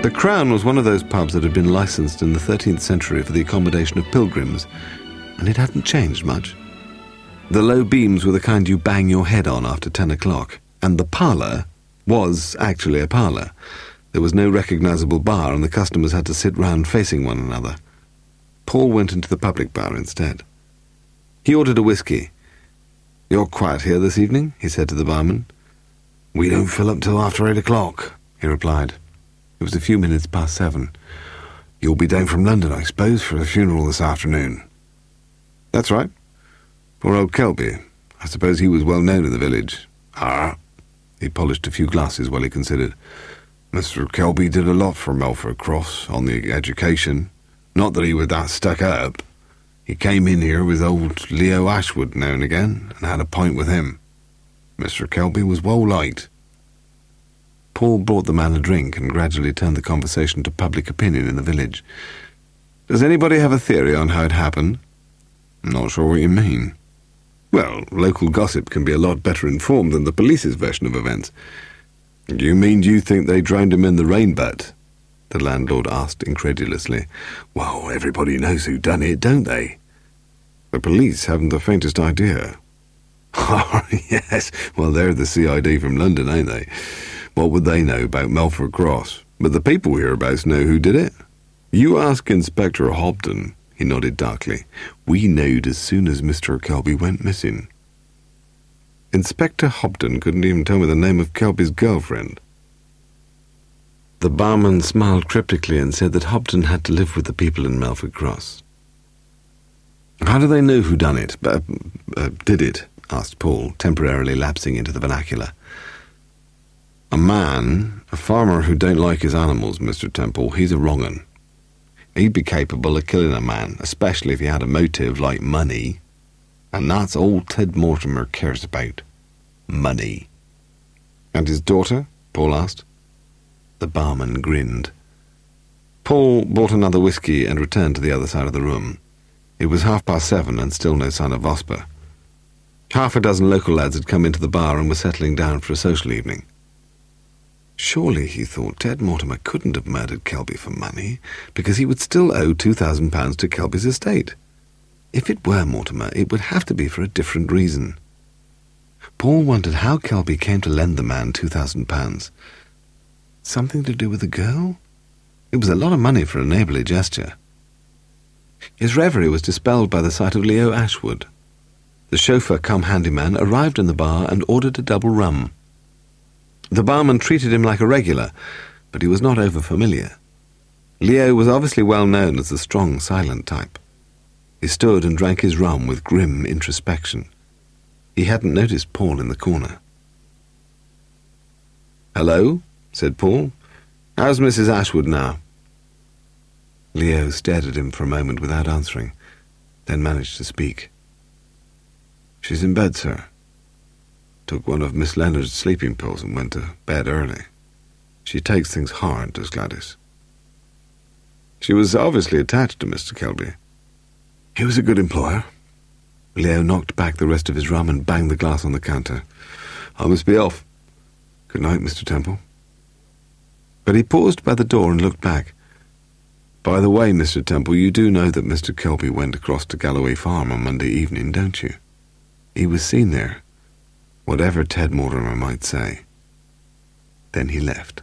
The Crown was one of those pubs that had been licensed in the 13th century for the accommodation of pilgrims, and it hadn't changed much. The low beams were the kind you bang your head on after 10 o'clock, and the parlour was actually a parlour. There was no recognisable bar, and the customers had to sit round facing one another. Paul went into the public bar instead. He ordered a whisky. "You're quiet here this evening?" he said to the barman. "We don't fill up till after 8 o'clock, he replied. It was a few minutes past 7. "You'll be down from London, I suppose, for the funeral this afternoon?" "That's right. Poor old Kelby. I suppose he was well known in the village." "Ah." He polished a few glasses while he considered. "Mr. Kelby did a lot for Melford Cross on the education. Not that he was that stuck up. He came in here with old Leo Ashwood now and again, and had a pint with him. Mr. Kelby was well liked." Paul brought the man a drink and gradually turned the conversation to public opinion in the village. "Does anybody have a theory on how it happened?" "I'm not sure what you mean." "Well, local gossip can be a lot better informed than the police's version of events." "You mean you think they drowned him in the rain butt?" the landlord asked incredulously. "Well, everybody knows who done it, don't they?" "The police haven't the faintest idea." "Oh, yes, well, they're the CID from London, ain't they? What would they know about Melford Cross? But the people hereabouts know who did it. You ask Inspector Hobden," he nodded darkly. "We knowed as soon as Mr. Kelby went missing." Inspector Hobden couldn't even tell me the name of Kelby's girlfriend. The barman smiled cryptically and said that Hobden had to live with the people in Melford Cross. "How do they know who done it? Did it?" asked Paul, temporarily lapsing into the vernacular. A farmer who don't like his animals, Mr. Temple, he's a wrong 'un. He'd be capable of killing a man, especially if he had a motive like money. And that's all Ted Mortimer cares about. Money." "And his daughter?" Paul asked. The barman grinned. Paul bought another whisky and returned to the other side of the room. It was 7:30 and still no sign of Vosper. Half a dozen local lads had come into the bar and were settling down for a social evening. Surely, he thought, Ted Mortimer couldn't have murdered Kelby for money, because he would still owe £2,000 to Kelby's estate. If it were Mortimer, it would have to be for a different reason. Paul wondered how Kelby came to lend the man £2,000. Something to do with the girl? It was a lot of money for a neighbourly gesture. His reverie was dispelled by the sight of Leo Ashwood. The chauffeur-cum-handyman arrived in the bar and ordered a double rum. The barman treated him like a regular, but he was not over-familiar. Leo was obviously well known as the strong, silent type. He stood and drank his rum with grim introspection. He hadn't noticed Paul in the corner. "Hello," said Paul. "How's Mrs. Ashwood now?" Leo stared at him for a moment without answering, then managed to speak. "She's in bed, sir. Took one of Miss Leonard's sleeping pills and went to bed early. She takes things hard, does Gladys." "She was obviously attached to Mr. Kelby." "He was a good employer." Leo knocked back the rest of his rum and banged the glass on the counter. "I must be off. Good night, Mr. Temple." But he paused by the door and looked back. "By the way, Mr. Temple, you do know that Mr. Kelby went across to Galloway Farm on Monday evening, don't you? He was seen there, whatever Ted Mortimer might say." Then he left.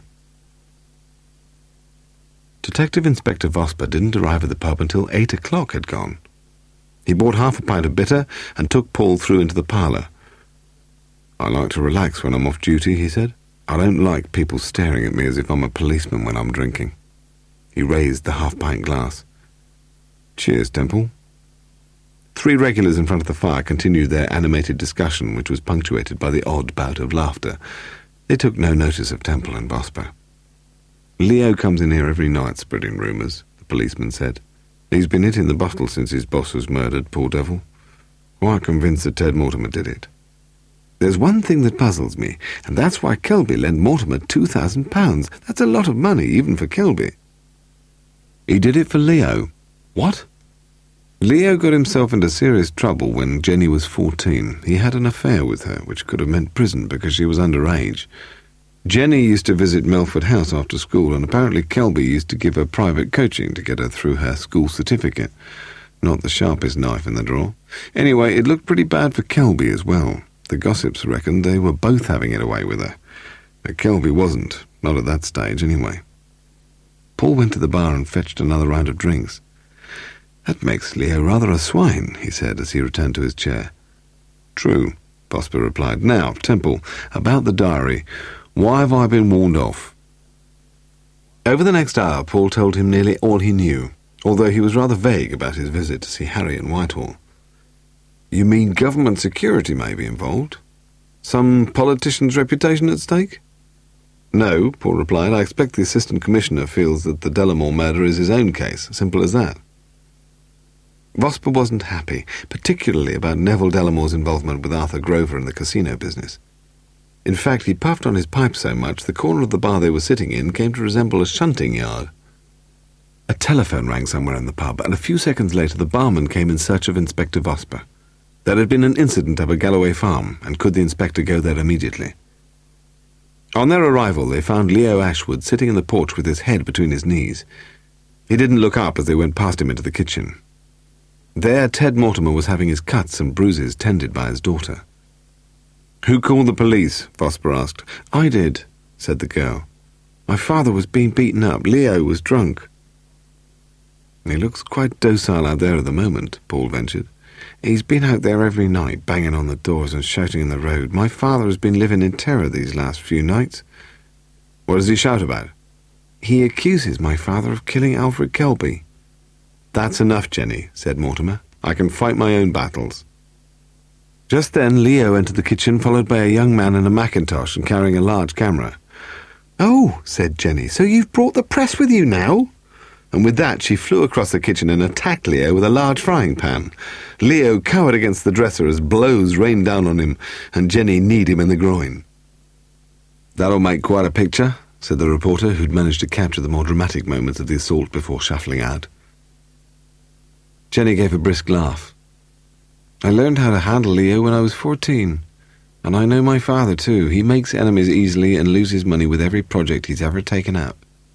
Detective Inspector Vosper didn't arrive at the pub until 8 o'clock had gone. He bought half a pint of bitter and took Paul through into the parlour. "I like to relax when I'm off duty," he said. "I don't like people staring at me as if I'm a policeman when I'm drinking." He raised the half-pint glass. "Cheers, Temple." 3 regulars in front of the fire continued their animated discussion, which was punctuated by the odd bout of laughter. They took no notice of Temple and Vosper. "Leo comes in here every night spreading rumours," the policeman said. "He's been hitting the bottle since his boss was murdered, poor devil. Quite convinced that Ted Mortimer did it. There's one thing that puzzles me, and that's why Kelby lent Mortimer £2,000. That's a lot of money, even for Kelby." "He did it for Leo." "What?" "Leo got himself into serious trouble when Jenny was 14. He had an affair with her, which could have meant prison because she was underage. Jenny used to visit Melford House after school, and apparently Kelby used to give her private coaching to get her through her school certificate. Not the sharpest knife in the drawer. Anyway, it looked pretty bad for Kelby as well. The gossips reckoned they were both having it away with her. But Kelby wasn't, not at that stage anyway. Paul went to the bar and fetched another round of drinks. "That makes Leo rather a swine," he said as he returned to his chair. "True," Vosper replied. "Now, Temple, about the diary. Why have I been warned off?" Over the next hour, Paul told him nearly all he knew, although he was rather vague about his visit to see Harry in Whitehall. "You mean government security may be involved? Some politician's reputation at stake?" "No," Paul replied. "I expect the Assistant Commissioner feels that the Delamore murder is his own case. Simple as that." Vosper wasn't happy, particularly about Neville Delamore's involvement with Arthur Grover in the casino business. In fact, he puffed on his pipe so much the corner of the bar they were sitting in came to resemble a shunting yard. A telephone rang somewhere in the pub, and a few seconds later the barman came in search of Inspector Vosper. There had been an incident up at Galloway Farm, and could the inspector go there immediately? On their arrival, they found Leo Ashwood sitting in the porch with his head between his knees. He didn't look up as they went past him into the kitchen. There, Ted Mortimer was having his cuts and bruises tended by his daughter. "Who called the police?" Vosper asked. "I did," said the girl. "My father was being beaten up. Leo was drunk." "He looks quite docile out there at the moment," Paul ventured. "He's been out there every night, banging on the doors and shouting in the road. My father has been living in terror these last few nights." "What does he shout about?" "He accuses my father of killing Alfred Kelby." "That's enough, Jenny," said Mortimer. "I can fight my own battles." Just then Leo entered the kitchen, followed by a young man in a mackintosh and carrying a large camera. "Oh," said Jenny, "so you've brought the press with you now?" And with that she flew across the kitchen and attacked Leo with a large frying pan. Leo cowered against the dresser as blows rained down on him, and Jenny kneed him in the groin. "That'll make quite a picture," said the reporter, who'd managed to capture the more dramatic moments of the assault before shuffling out. Jenny gave a brisk laugh. "I learned how to handle Leo when I was 14. And I know my father, too. He makes enemies easily and loses money with every project he's ever taken up."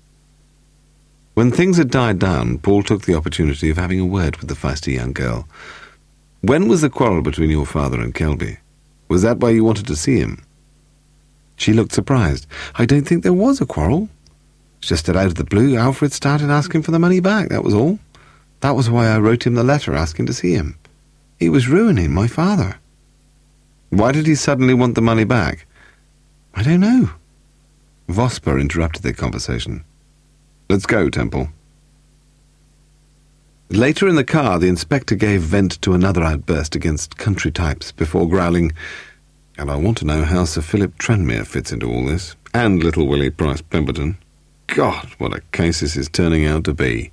When things had died down, Paul took the opportunity of having a word with the feisty young girl. "When was the quarrel between your father and Kelby? Was that why you wanted to see him?" She looked surprised. "I don't think there was a quarrel. It's just that out of the blue, Alfred started asking for the money back, that was all. That was why I wrote him the letter asking to see him. He was ruining my father." "Why did he suddenly want the money back?" "I don't know." Vosper interrupted their conversation. "Let's go, Temple." Later in the car, the inspector gave vent to another outburst against country types before growling, "And I want to know how Sir Philip Tranmere fits into all this, and little Willie Price Pemberton. God, what a case this is turning out to be."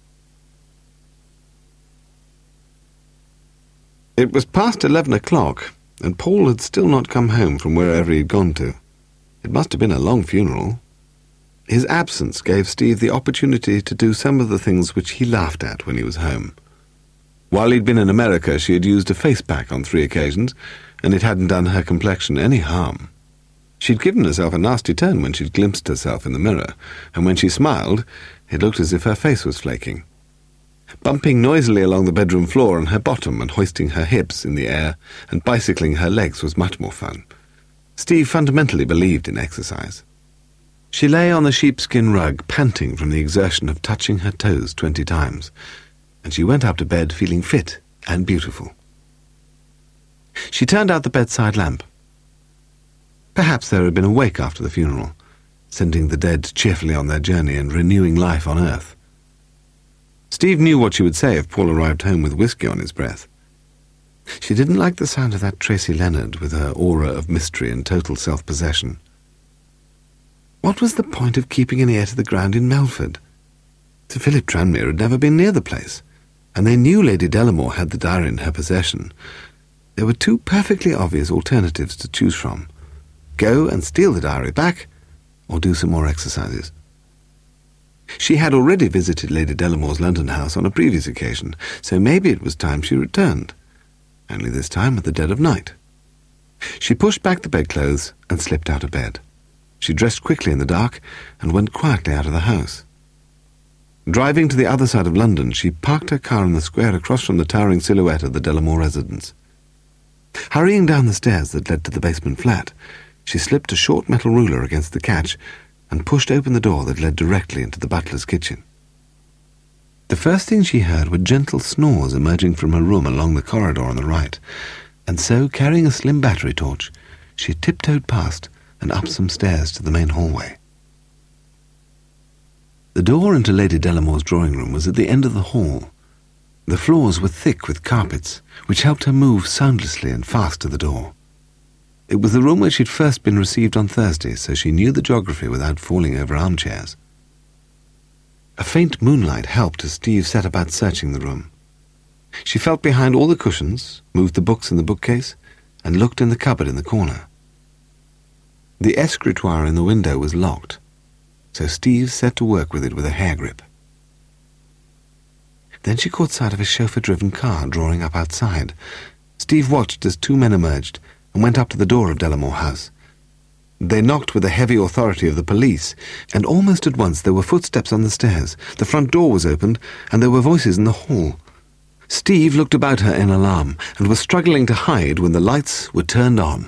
It was past 11 o'clock, and Paul had still not come home from wherever he had gone to. It must have been a long funeral. His absence gave Steve the opportunity to do some of the things which he laughed at when he was home. While he'd been in America, she had used a face pack on 3 occasions, and it hadn't done her complexion any harm. She'd given herself a nasty turn when she'd glimpsed herself in the mirror, and when she smiled, it looked as if her face was flaking. Bumping noisily along the bedroom floor on her bottom and hoisting her hips in the air and bicycling her legs was much more fun. Steve fundamentally believed in exercise. She lay on the sheepskin rug, panting from the exertion of touching her toes 20 times, and she went up to bed feeling fit and beautiful. She turned out the bedside lamp. Perhaps there had been a wake after the funeral, sending the dead cheerfully on their journey and renewing life on earth. Steve knew what she would say if Paul arrived home with whiskey on his breath. She didn't like the sound of that Tracy Leonard with her aura of mystery and total self-possession. What was the point of keeping an ear to the ground in Melford? Sir Philip Tranmere had never been near the place, and they knew Lady Delamore had the diary in her possession. There were 2 perfectly obvious alternatives to choose from. Go and steal the diary back, or do some more exercises. She had already visited Lady Delamore's London house on a previous occasion, so maybe it was time she returned, only this time at the dead of night. She pushed back the bedclothes and slipped out of bed. She dressed quickly in the dark and went quietly out of the house. Driving to the other side of London, she parked her car in the square across from the towering silhouette of the Delamore residence. Hurrying down the stairs that led to the basement flat, she slipped a short metal ruler against the catch and pushed open the door that led directly into the butler's kitchen. The first thing she heard were gentle snores emerging from her room along the corridor on the right, and so, carrying a slim battery torch, she tiptoed past and up some stairs to the main hallway. The door into Lady Delamore's drawing room was at the end of the hall. The floors were thick with carpets, which helped her move soundlessly and fast to the door. It was the room where she'd first been received on Thursday, so she knew the geography without falling over armchairs. A faint moonlight helped as Steve set about searching the room. She felt behind all the cushions, moved the books in the bookcase, and looked in the cupboard in the corner. The escritoire in the window was locked, so Steve set to work with it with a hair grip. Then she caught sight of a chauffeur-driven car drawing up outside. Steve watched as two men emerged and went up to the door of Delamore House. They knocked with the heavy authority of the police, and almost at once there were footsteps on the stairs. The front door was opened, and there were voices in the hall. Steve looked about her in alarm and was struggling to hide when the lights were turned on.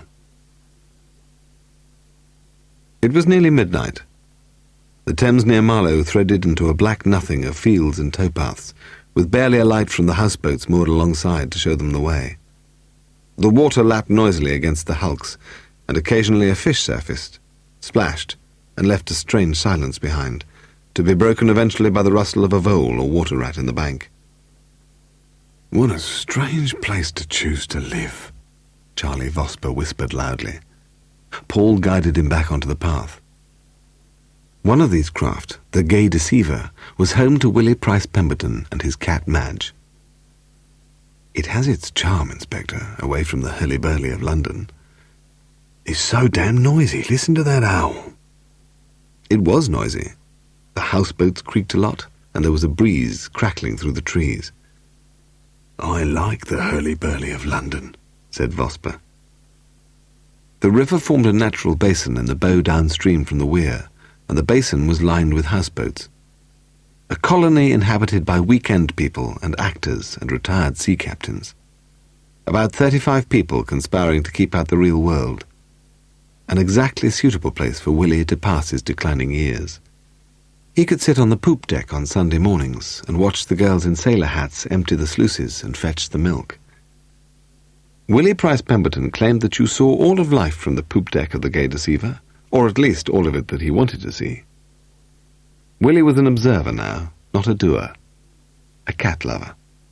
It was nearly midnight. The Thames near Marlow threaded into a black nothing of fields and towpaths, with barely a light from the houseboats moored alongside to show them the way. The water lapped noisily against the hulks, and occasionally a fish surfaced, splashed, and left a strange silence behind, to be broken eventually by the rustle of a vole or water rat in the bank. "What a strange place to choose to live," Charlie Vosper whispered loudly. Paul guided him back onto the path. One of these craft, the Gay Deceiver, was home to Willie Price Pemberton and his cat Madge. "It has its charm, Inspector, away from the hurly-burly of London. It's so damn noisy. Listen to that owl." It was noisy. The houseboats creaked a lot, and there was a breeze crackling through the trees. "I like the hurly-burly of London," said Vosper. The river formed a natural basin in the bow downstream from the weir, and the basin was lined with houseboats. A colony inhabited by weekend people and actors and retired sea captains. About 35 people conspiring to keep out the real world. An exactly suitable place for Willie to pass his declining years. He could sit on the poop deck on Sunday mornings and watch the girls in sailor hats empty the sluices and fetch the milk. Willie Price Pemberton claimed that you saw all of life from the poop deck of the Gay Deceiver, or at least all of it that he wanted to see. Willie was an observer now, not a doer. A cat lover.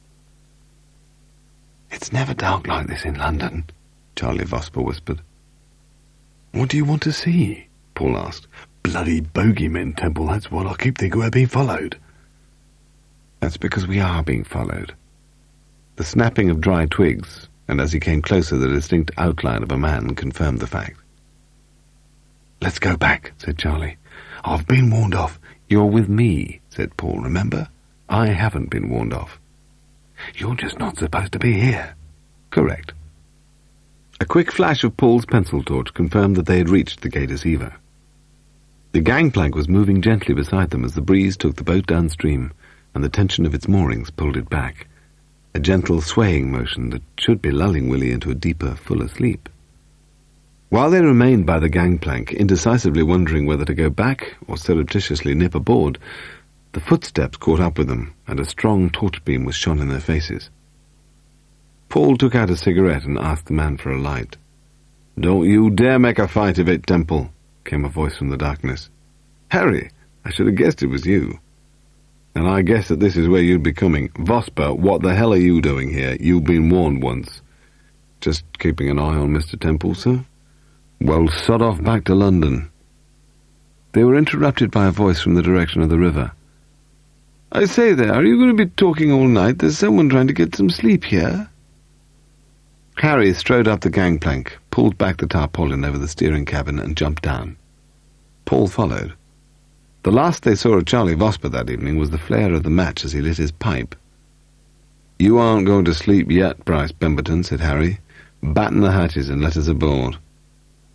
"It's never dark like this in London," Charlie Vosper whispered. "What do you want to see?" Paul asked. "Bloody bogeymen, Temple, that's what I keep thinking we're being followed." "That's because we are being followed." The snapping of dry twigs, and as he came closer the distinct outline of a man, confirmed the fact. "Let's go back," said Charlie. "I've been warned off." "You're with me," said Paul, "remember? I haven't been warned off." "You're just not supposed to be here." "Correct." A quick flash of Paul's pencil torch confirmed that they had reached the Gay Deceiver. The gangplank was moving gently beside them as the breeze took the boat downstream, and the tension of its moorings pulled it back. A gentle swaying motion that should be lulling Willie into a deeper, fuller sleep. While they remained by the gangplank, indecisively wondering whether to go back or surreptitiously nip aboard, the footsteps caught up with them, and a strong torch beam was shone in their faces. Paul took out a cigarette and asked the man for a light. "Don't you dare make a fight of it, Temple," came a voice from the darkness. "Harry, I should have guessed it was you. And I guess that this is where you'd be coming. Vosper, what the hell are you doing here? You've been warned once." "Just keeping an eye on Mr. Temple, sir." "Well, sod off back to London." They were interrupted by a voice from the direction of the river. "I say there, are you going to be talking all night? There's someone trying to get some sleep here." Harry strode up the gangplank, pulled back the tarpaulin over the steering cabin, and jumped down. Paul followed. The last they saw of Charlie Vosper that evening was the flare of the match as he lit his pipe. "You aren't going to sleep yet, Price Pemberton," said Harry. "Batten the hatches and let us aboard."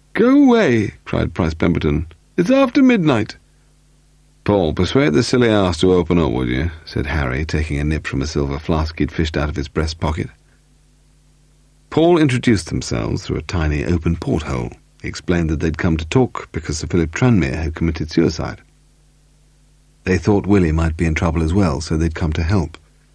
"Go away," cried Price Pemberton. "It's after midnight." "Paul, persuade the silly ass to open up, would you?" said Harry, taking a nip from a silver flask he'd fished out of his breast pocket. Paul introduced themselves through a tiny open porthole. He explained that they'd come to talk because Sir Philip Tranmere had committed suicide. They thought Willie might be in trouble as well, so they'd come to help.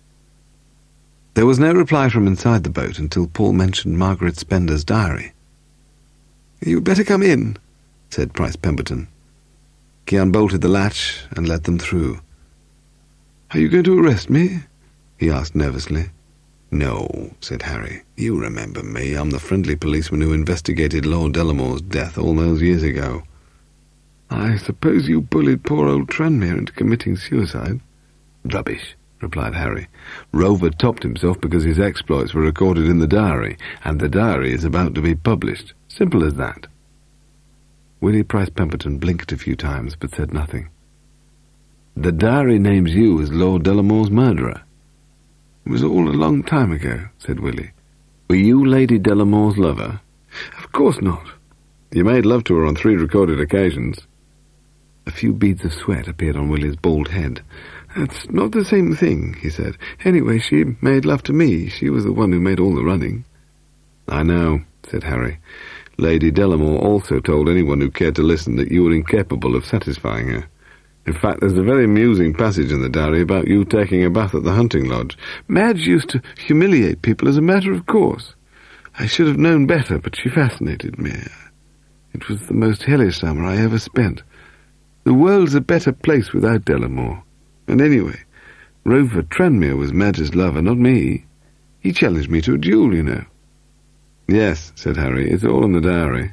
There was no reply from inside the boat until Paul mentioned Margaret Spender's diary. "You'd better come in," said Price Pemberton. He unbolted the latch and let them through. "Are you going to arrest me?" he asked nervously. "No," said Harry. "You remember me. I'm the friendly policeman who investigated Lord Delamore's death all those years ago." "I suppose you bullied poor old Tranmere into committing suicide?" "Rubbish," replied Harry. "Rover topped himself because his exploits were recorded in the diary, and the diary is about to be published. Simple as that." Willie Price Pemberton blinked a few times, but said nothing. "The diary names you as Lord Delamore's murderer." "It was all a long time ago," said Willie. "Were you Lady Delamore's lover?" "Of course not." "You made love to her on 3 recorded occasions." A few beads of sweat appeared on Willie's bald head. "That's not the same thing," he said. "Anyway, she made love to me. She was the one who made all the running." "I know," said Harry. "Lady Delamore also told anyone who cared to listen that you were incapable of satisfying her. In fact, there's a very amusing passage in the diary about you taking a bath at the hunting lodge. Madge used to humiliate people as a matter of course. I should have known better, but she fascinated me. It was the most hellish summer I ever spent. The world's a better place without Delamore. And anyway, Rover Tranmere was Madge's lover, not me. He challenged me to a duel, you know." "Yes," said Harry, "it's all in the diary."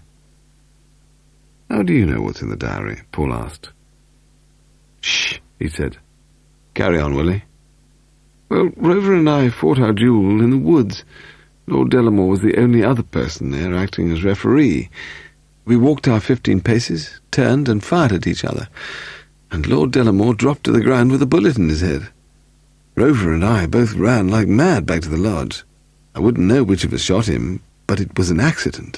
"How do you know what's in the diary?" Paul asked. "Shh," he said. "Carry on, Willie." "Well, Rover and I fought our duel in the woods. Lord Delamore was the only other person there, acting as referee. We walked our 15 paces, turned and fired at each other, and Lord Delamore dropped to the ground with a bullet in his head. Rover and I both ran like mad back to the lodge. I wouldn't know which of us shot him, but it was an accident."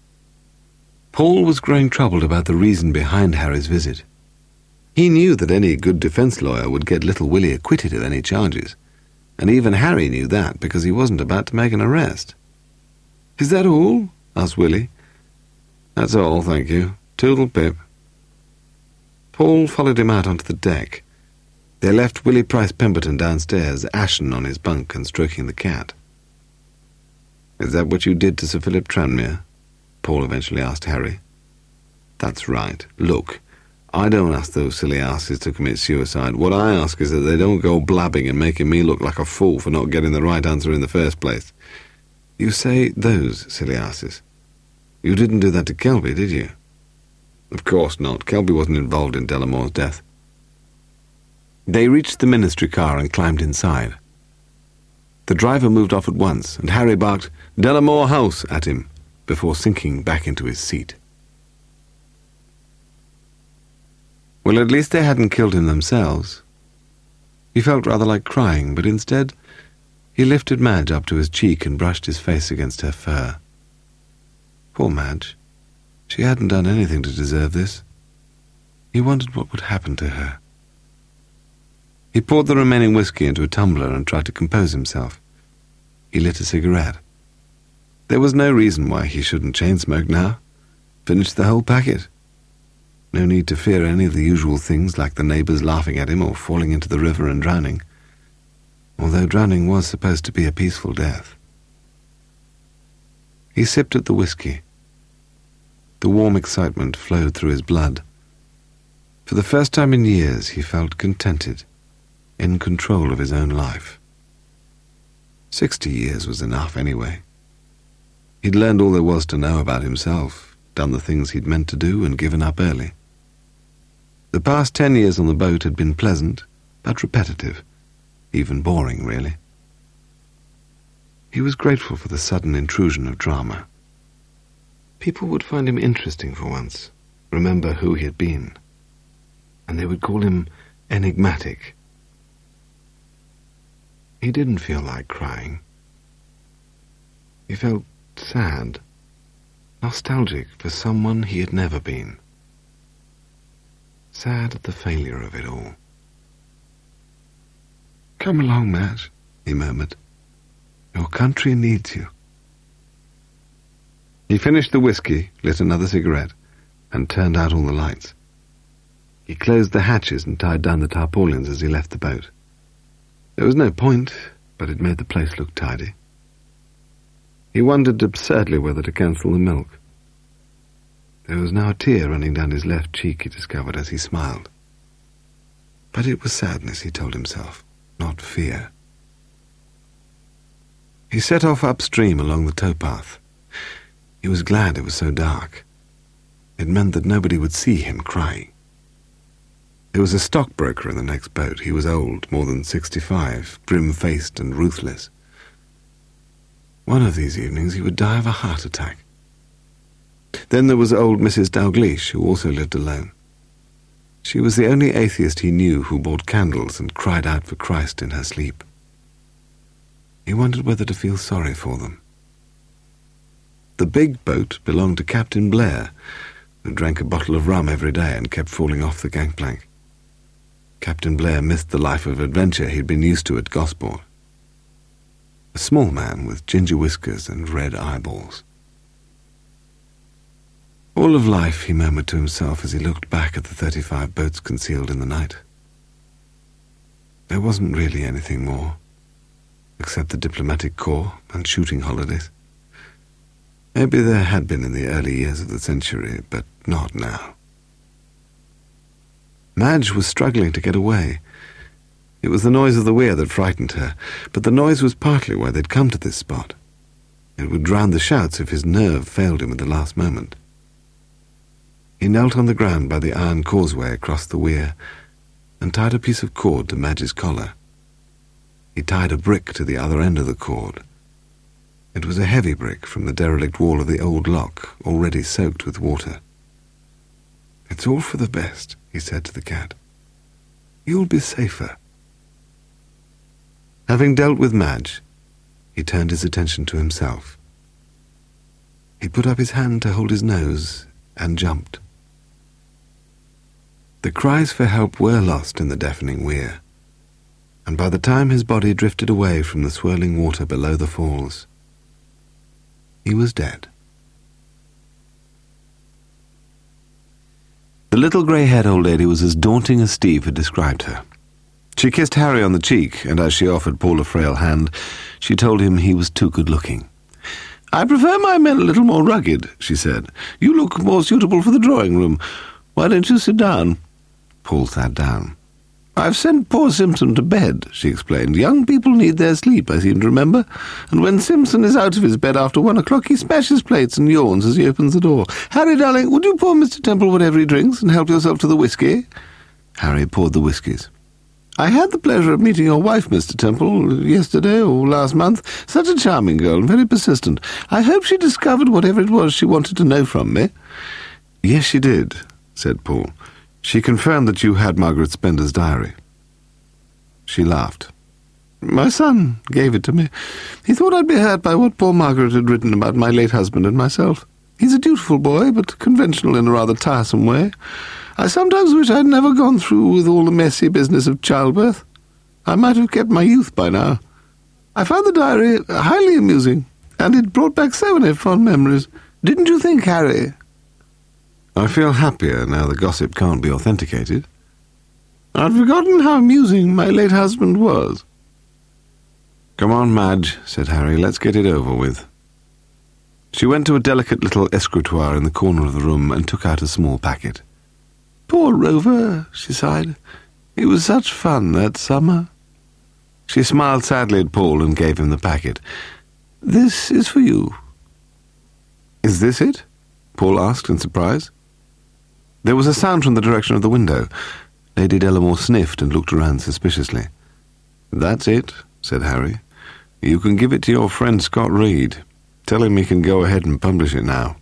Paul was growing troubled about the reason behind Harry's visit. He knew that any good defense lawyer would get little Willie acquitted of any charges, and even Harry knew that because he wasn't about to make an arrest. "Is that all?" asked Willie. "That's all, thank you. Toodle pip." Paul followed him out onto the deck. They left Willie Price Pemberton downstairs, ashen on his bunk and stroking the cat. "Is that what you did to Sir Philip Tranmere?" Paul eventually asked Harry. "That's right. Look, I don't ask those silly asses to commit suicide. What I ask is that they don't go blabbing and making me look like a fool for not getting the right answer in the first place." "You say those silly asses. You didn't do that to Kelby, did you?" "Of course not. Kelby wasn't involved in Delamore's death." They reached the ministry car and climbed inside. The driver moved off at once, and Harry barked, "Delamore House," at him, before sinking back into his seat. Well, at least they hadn't killed him themselves. He felt rather like crying, but instead he lifted Madge up to his cheek and brushed his face against her fur. Poor Madge. She hadn't done anything to deserve this. He wondered what would happen to her. He poured the remaining whiskey into a tumbler and tried to compose himself. He lit a cigarette. There was no reason why he shouldn't chain-smoke now. Finished the whole packet. No need to fear any of the usual things like the neighbours laughing at him or falling into the river and drowning, although drowning was supposed to be a peaceful death. He sipped at the whiskey. The warm excitement flowed through his blood. For the first time in years he felt contented, in control of his own life. 60 years was enough anyway. He'd learned all there was to know about himself, done the things he'd meant to do, and given up early. The past 10 years on the boat had been pleasant, but repetitive, even boring, really. He was grateful for the sudden intrusion of drama. People would find him interesting for once, remember who he had been, and they would call him enigmatic. He didn't feel like crying. He felt sad, Nostalgic for someone he had never been. Sad at the failure of it all. "Come along, Madge," he murmured. "Your country needs you." He finished the whiskey, lit another cigarette, and turned out all the lights. He closed the hatches and tied down the tarpaulins as he left the boat. There was no point, but it made the place look tidy. He wondered absurdly whether to cancel the milk. There was now a tear running down his left cheek, he discovered as he smiled. But it was sadness, he told himself, not fear. He set off upstream along the towpath. He was glad it was so dark. It meant that nobody would see him crying. There was a stockbroker in the next boat. He was old, more than 65, grim-faced and ruthless. One of these evenings he would die of a heart attack. Then there was old Mrs. Dalgleish, who also lived alone. She was the only atheist he knew who bought candles and cried out for Christ in her sleep. He wondered whether to feel sorry for them. The big boat belonged to Captain Blair, who drank a bottle of rum every day and kept falling off the gangplank. Captain Blair missed the life of adventure he'd been used to at Gosport. A small man with ginger whiskers and red eyeballs. All of life, he murmured to himself as he looked back at the 35 boats concealed in the night. There wasn't really anything more, except the diplomatic corps and shooting holidays. Maybe there had been in the early years of the century, but not now. Madge was struggling to get away. It was the noise of the weir that frightened her, but the noise was partly why they'd come to this spot. It would drown the shouts if his nerve failed him at the last moment. He knelt on the ground by the iron causeway across the weir and tied a piece of cord to Madge's collar. He tied a brick to the other end of the cord. It was a heavy brick from the derelict wall of the old lock, already soaked with water. "It's all for the best," he said to the cat. "You'll be safer." Having dealt with Madge, he turned his attention to himself. He put up his hand to hold his nose and jumped. The cries for help were lost in the deafening weir, and by the time his body drifted away from the swirling water below the falls, he was dead. The little grey-haired old lady was as daunting as Steve had described her. She kissed Harry on the cheek, and as she offered Paul a frail hand, she told him he was too good-looking. "I prefer my men a little more rugged," she said. "You look more suitable for the drawing-room. Why don't you sit down?" Paul sat down. "I've sent poor Simpson to bed," she explained. "Young people need their sleep, I seem to remember, and when Simpson is out of his bed after 1 o'clock, he smashes plates and yawns as he opens the door. Harry, darling, would you pour Mr. Temple whatever he drinks and help yourself to the whiskey?" Harry poured the whiskies. "I had the pleasure of meeting your wife, Mr. Temple, yesterday or last month. Such a charming girl and very persistent. I hope she discovered whatever it was she wanted to know from me." "Yes, she did," said Paul. "She confirmed that you had Margaret Spender's diary." She laughed. "My son gave it to me. He thought I'd be hurt by what poor Margaret had written about my late husband and myself. He's a dutiful boy, but conventional in a rather tiresome way. I sometimes wish I'd never gone through with all the messy business of childbirth. I might have kept my youth by now. I found the diary highly amusing, and it brought back so many fond memories. Didn't you think, Harry?" "I feel happier now the gossip can't be authenticated." "I'd forgotten how amusing my late husband was." "Come on, Madge," said Harry, "let's get it over with." She went to a delicate little escritoire in the corner of the room and took out a small packet. "Poor Rover," she sighed. "It was such fun that summer." She smiled sadly at Paul and gave him the packet. "This is for you." "Is this it?" Paul asked in surprise. There was a sound from the direction of the window. Lady Delamore sniffed and looked around suspiciously. "That's it," said Harry. "You can give it to your friend Scott Reed. Tell him he can go ahead and publish it now."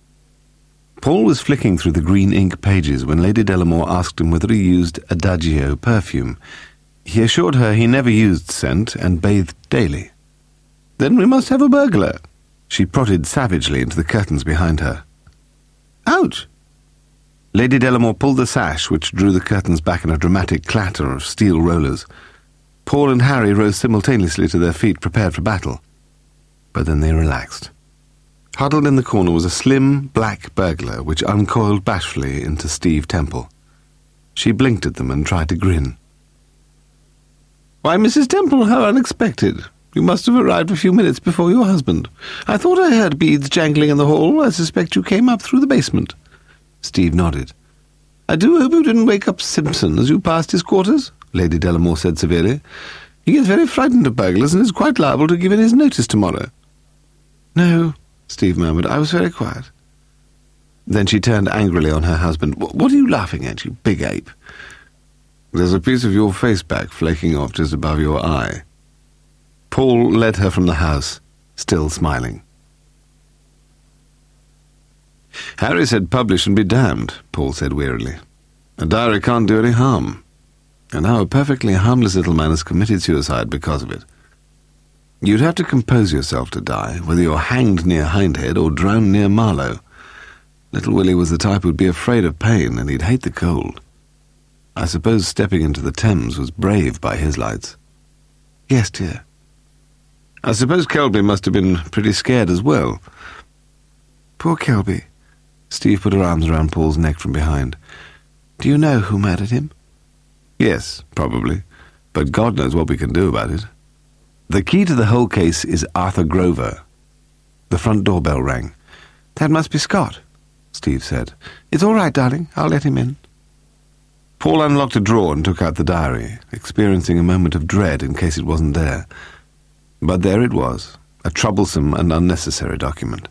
Paul was flicking through the green ink pages when Lady Delamore asked him whether he used Adagio perfume. He assured her he never used scent and bathed daily. "Then we must have a burglar." She prodded savagely into the curtains behind her. "Ouch!" Lady Delamore pulled the sash, which drew the curtains back in a dramatic clatter of steel rollers. Paul and Harry rose simultaneously to their feet, prepared for battle. But then they relaxed. Huddled in the corner was a slim, black burglar which uncoiled bashfully into Steve Temple. She blinked at them and tried to grin. "Why, Mrs. Temple, how unexpected. You must have arrived a few minutes before your husband. I thought I heard beads jangling in the hall. I suspect you came up through the basement." Steve nodded. "I do hope you didn't wake up Simpson as you passed his quarters," Lady Delamore said severely. "He gets very frightened of burglars and is quite liable to give in his notice tomorrow." "No," Steve murmured. "I was very quiet." Then she turned angrily on her husband. "What are you laughing at, you big ape?" "There's a piece of your face back flaking off just above your eye." Paul led her from the house, still smiling. "Harry said publish and be damned," Paul said wearily. "A diary can't do any harm. And now a perfectly harmless little man has committed suicide because of it. You'd have to compose yourself to die, whether you're hanged near Hindhead or drowned near Marlow. Little Willie was the type who'd be afraid of pain, and he'd hate the cold. I suppose stepping into the Thames was brave by his lights." "Yes, dear." "I suppose Kelby must have been pretty scared as well." "Poor Kelby." Steve put her arms around Paul's neck from behind. "Do you know who murdered him?" "Yes, probably. But God knows what we can do about it. The key to the whole case is Arthur Grover." The front doorbell rang. "That must be Scott," Steve said. "It's all right, darling. I'll let him in." Paul unlocked a drawer and took out the diary, experiencing a moment of dread in case it wasn't there. But there it was, a troublesome and unnecessary document.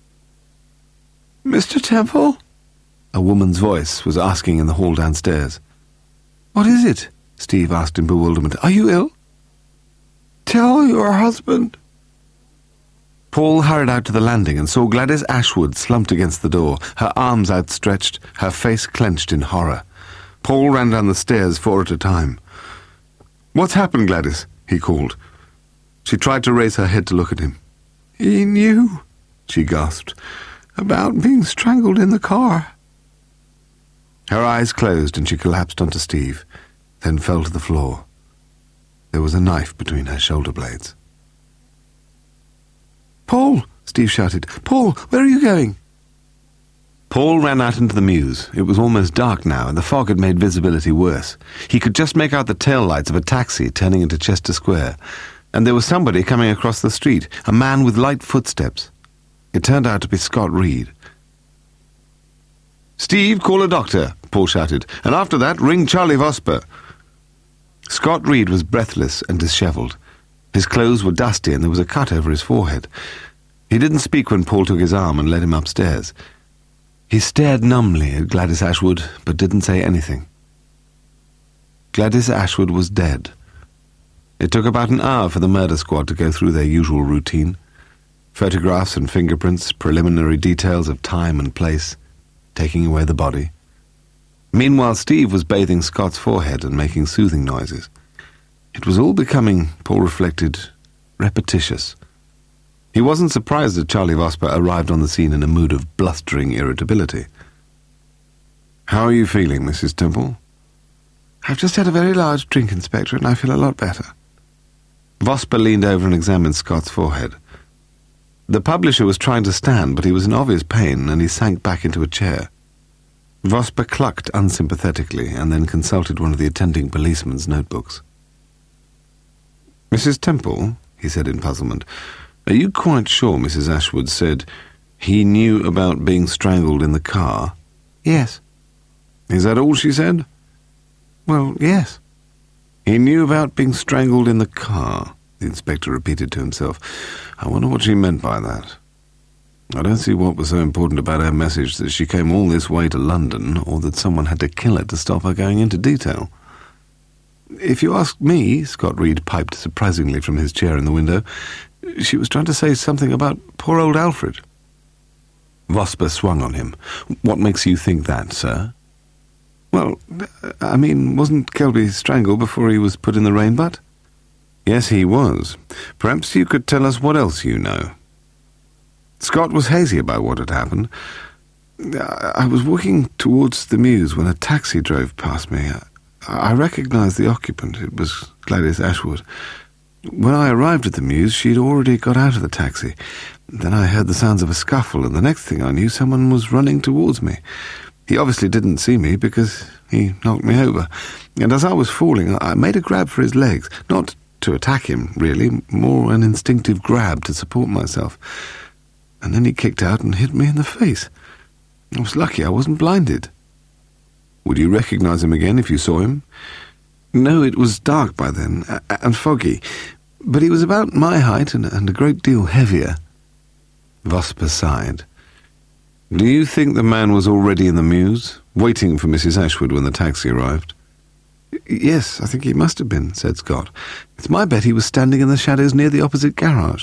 "Mr. Temple?" A woman's voice was asking in the hall downstairs. "What is it?" Steve asked in bewilderment. "Are you ill?" "Tell your husband." Paul hurried out to the landing and saw Gladys Ashwood slumped against the door, her arms outstretched, her face clenched in horror. Paul ran down the stairs 4 at a time. "What's happened, Gladys?" he called. She tried to raise her head to look at him. "He knew," she gasped, "about being strangled in the car." Her eyes closed and she collapsed onto Steve, then fell to the floor. There was a knife between her shoulder blades. "Paul!" Steve shouted. "Paul, where are you going?" Paul ran out into the mews. It was almost dark now, and the fog had made visibility worse. He could just make out the tail lights of a taxi turning into Chester Square, and there was somebody coming across the street, a man with light footsteps. It turned out to be Scott Reed. "Steve, call a doctor," Paul shouted, "and after that, ring Charlie Vosper." Scott Reed was breathless and dishevelled. His clothes were dusty and there was a cut over his forehead. He didn't speak when Paul took his arm and led him upstairs. He stared numbly at Gladys Ashwood, but didn't say anything. Gladys Ashwood was dead. It took about an hour for the murder squad to go through their usual routine. Photographs and fingerprints, preliminary details of time and place, taking away the body. Meanwhile, Steve was bathing Scott's forehead and making soothing noises. It was all becoming, Paul reflected, repetitious. He wasn't surprised that Charlie Vosper arrived on the scene in a mood of blustering irritability. "How are you feeling, Mrs. Temple?" "I've just had a very large drink, Inspector, and I feel a lot better." Vosper leaned over and examined Scott's forehead. The publisher was trying to stand, but he was in obvious pain, and he sank back into a chair. Vosper clucked unsympathetically and then consulted one of the attending policeman's notebooks. "Mrs. Temple," he said in puzzlement, "are you quite sure Mrs. Ashwood said he knew about being strangled in the car?" "Yes." "Is that all she said?" "Well, yes." "He knew about being strangled in the car," the inspector repeated to himself. "I wonder what she meant by that. I don't see what was so important about her message that she came all this way to London, or that someone had to kill her to stop her going into detail." "If you ask me," Scott Reed piped surprisingly from his chair in the window, "she was trying to say something about poor old Alfred." Vosper swung on him. "What makes you think that, sir?" "Well, I mean, wasn't Kelby strangled before he was put in the rain butt?" "Yes, he was. Perhaps you could tell us what else you know." Scott was hazy about what had happened. I was walking towards the mews when a taxi drove past me. I recognised the occupant. It was Gladys Ashwood. When I arrived at the mews, she'd already got out of the taxi. Then I heard the sounds of a scuffle, and the next thing I knew, someone was running towards me. He obviously didn't see me because he knocked me over. And as I was falling, I made a grab for his legs. Not to attack him, really, more an instinctive grab to support myself. And then he kicked out and hit me in the face. I was lucky I wasn't blinded. Would you recognise him again if you saw him? No, it was dark by then, and foggy, but he was about my height and a great deal heavier. Vosper sighed. Do you think the man was already in the mews, waiting for Mrs. Ashwood when the taxi arrived? Yes, I think he must have been, said Scott. It's my bet he was standing in the shadows near the opposite garage.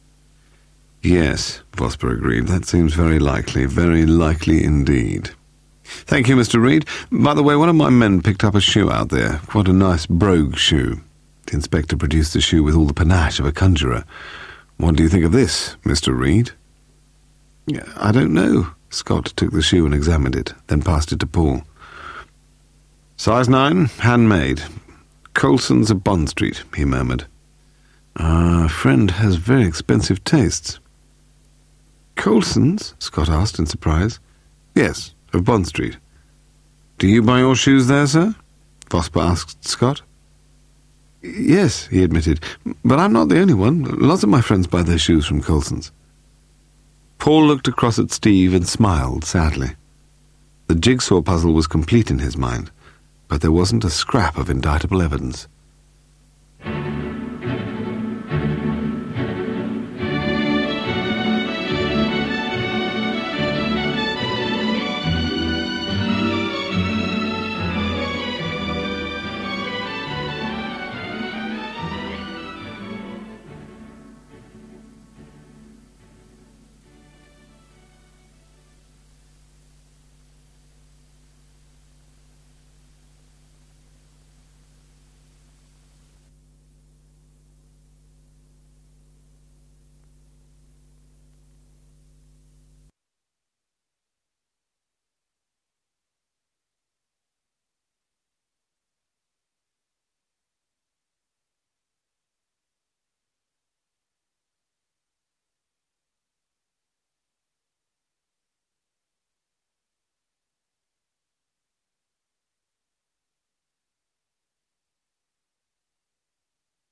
Yes, Vosper agreed. That seems very likely indeed. Thank you, Mr. Reed. By the way, one of my men picked up a shoe out there. Quite a nice brogue shoe. The inspector produced the shoe with all the panache of a conjurer. What do you think of this, Mr. Reed? I don't know. Scott took the shoe and examined it, then passed it to Paul. Size 9, handmade. Colson's of Bond Street, he murmured. Our friend has very expensive tastes. Colson's? Scott asked in surprise. Yes, of Bond Street. Do you buy your shoes there, sir? Vosper asked Scott. Yes, he admitted, but I'm not the only one. Lots of my friends buy their shoes from Colson's. Paul looked across at Steve and smiled sadly. The jigsaw puzzle was complete in his mind, but there wasn't a scrap of indictable evidence.